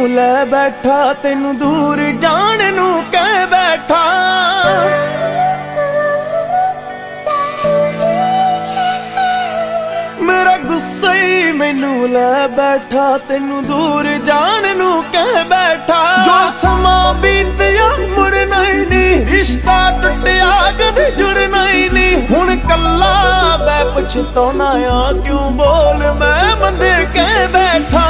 ਲੈ ਬੈਠਾ, ਤੈਨੂੰ ਦੂਰ ਜਾਣ ਨੂੰ ਕਹਿ ਬੈਠਾ। ਮੇਰਾ ਗੁੱਸਾ ਹੀ ਮੈਨੂੰ ਲੈ ਬੈਠਾ, ਤੈਨੂੰ ਦੂਰ ਜਾਣ ਨੂੰ ਕਹਿ ਬੈਠਾ। ਜੋ ਸਮਾਂ ਬੀਤਿਆ ਮੁੜਨਾ ਹੀ ਨਹੀਂ, ਰਿਸ਼ਤਾ ਟੁੱਟਿਆ ਕਦੇ ਜੁੜਨਾ ਹੀ ਨਹੀਂ। ਹੁਣ ਕੱਲਾ ਮੈਂ ਪਛਤਾਉਣਾ ਆ, ਕਿਉਂ ਬੋਲ ਮੈਂ ਮੰਦੇ ਕਹਿ ਬੈਠਾ।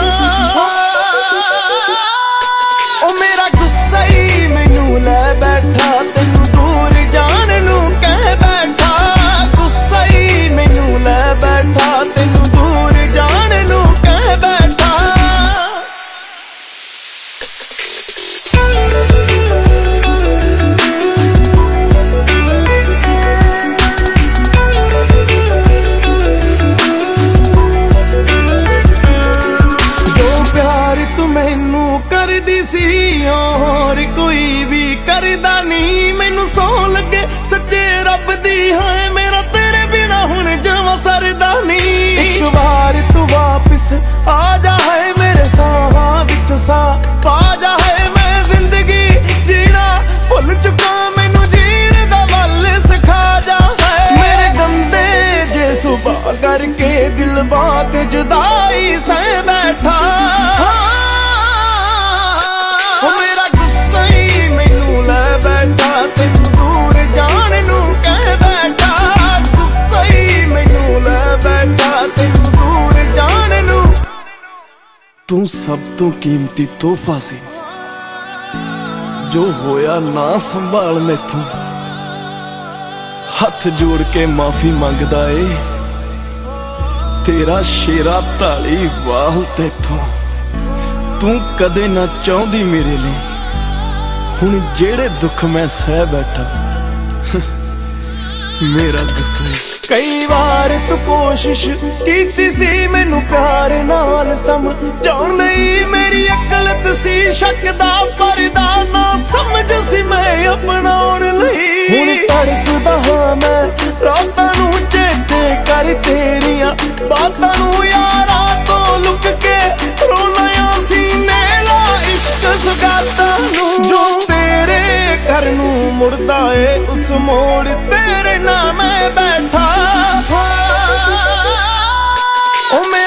ਉਹ ਮੇਰਾ ਗੁੱਸਾ ਹੀ ਮੈਨੂੰ ਲੈ ਬੈਠਾ, ਤੈਨੂੰ ਦੂਰ ਜਾਣ ਨੂੰ ਕਹਿ ਬੈਠਾ। ਗੁੱਸਾ ਹੀ ਮੈਨੂੰ ਲੈ ਬੈਠਾ, ਤੈਨੂੰ ਦੂਰ ਜਾਣ ਨੂੰ ਕਹਿ ਬੈਠਾ। ਜੋ ਪਿਆਰ ਤੂੰ ਮੈਨੂੰ ਕਰਦੀ ਸੀ, ਹੋਰ ਕੋਈ ਵੀ ਕਰਦਾ ਨਹੀਂ। ਮੈਨੂੰ ਸੌਂ ਲੱਗੇ ਸੱਚੇ ਰੱਬ ਦੀ, ਹਾਂ ਮੇਰਾ ਤੇਰੇ ਬਿਨਾ ਹੁਣ ਜਮਾਂ ਸਰਦਾ ਨਹੀਂ। ਇੱਕ ਵਾਰ ਤੂੰ ਵਾਪਿਸ ਆ ਜਾ, ਹੈ ਮੇਰੇ ਸਾਹਾਂ ਵਿੱਚ ਸਾਹ ਪਾ ਜਾ। ਹੈ ਮੈਂ ਜ਼ਿੰਦਗੀ ਜੀਣਾ ਭੁੱਲ ਚੁੱਕਾ, ਮੈਨੂੰ ਜੀਣ ਦਾ ਵੱਲ ਸਿਖਾ ਜਾ। ਮੇਰੇ ਗੰਦੇ ਜੇ ਸੁਭਾਅ ਕਰਕੇ ਦਿਲ ਬਾਤ ਜੁਦਾਈ ਸਹਿ ਬੈਠਾ। ਮੇਰਾ ਗੁੱਸਾ ਹੀ ਮੈਨੂੰ ਲੈ ਬੈਠਾ, ਤੈਨੂੰ ਦੂਰ ਜਾਣ ਨੂੰ ਕਹਿ ਬੈਠਾ। ਗੁੱਸਾ ਹੀ ਮੈਨੂੰ ਲੈ ਬੈਠਾ, ਤੈਨੂੰ ਦੂਰ ਜਾਣ ਨੂੰ। ਤੂੰ ਸਭ ਤੋਂ ਕੀਮਤੀ ਤੋਹਫਾ ਸੀ, ਜੋ ਹੋਇਆ ਨਾ ਸੰਭਾਲ ਮੈਥੋਂ। ਹੱਥ ਜੋੜ ਕੇ ਮਾਫੀ ਮੰਗਦਾ ਏ, ਤੇਰਾ ਸ਼ੇਰਾ ਢਾਲੀ ਵਾਲ ਤੈਥੋਂ। ਤੂੰ ਕਦੇ ਨਾ ਚਾਹੁੰਦੀ ਮੇਰੇ ਲਈ, ਹੁਣ ਜਿਹੜੇ ਦੁੱਖ ਮੈਂ ਸਹਿ ਬੈਠਾ। ਮੇਰਾ ਗੁੱਸਾ ਕਈ ਵਾਰ ਤੂੰ ਕੋਸ਼ਿਸ਼ ਕੀਤੀ ਸੀ ਮੈਨੂੰ ਪਿਆਰ ਨਾਲ ਸਮਝਾਉਣ ਲਈ। ਮੇਰੀ ਅਕਲ ਸੀ ਸ਼ੱਕ ਦਾ ਪਰਦਾ, ਨਾ ਸਮਝ ਸੀ ਮੈਂ ਅਪਣਾਉਣ ਲਈ। ਹੁਣ ਤੜਫਦਾ ਹਾਂ ਮੈਂ ਰਾਤਾਂ ਨੂੰ ਚੇਤੇ ਕਰ ਤੇਰੀਆਂ ਬਾਤਾਂ ਨੂੰ। ਯਾਰਾਂ ਤੋਂ ਲੁਕ ਕੇ ਰੋਣਾ ਸੀਨੇ ਲਾ ਇਸ਼ਕ ਸੁਗਾਤਾਂ ਨੂੰ। ਜੋ ਤੇਰੇ ਘਰ ਨੂੰ ਮੁੜਦਾ ਏ, ਉਸ ਮੋੜ ਤੇਰੇ ਨਾਲ ਮੈਂ ਬੈਠਾ। ਉਹ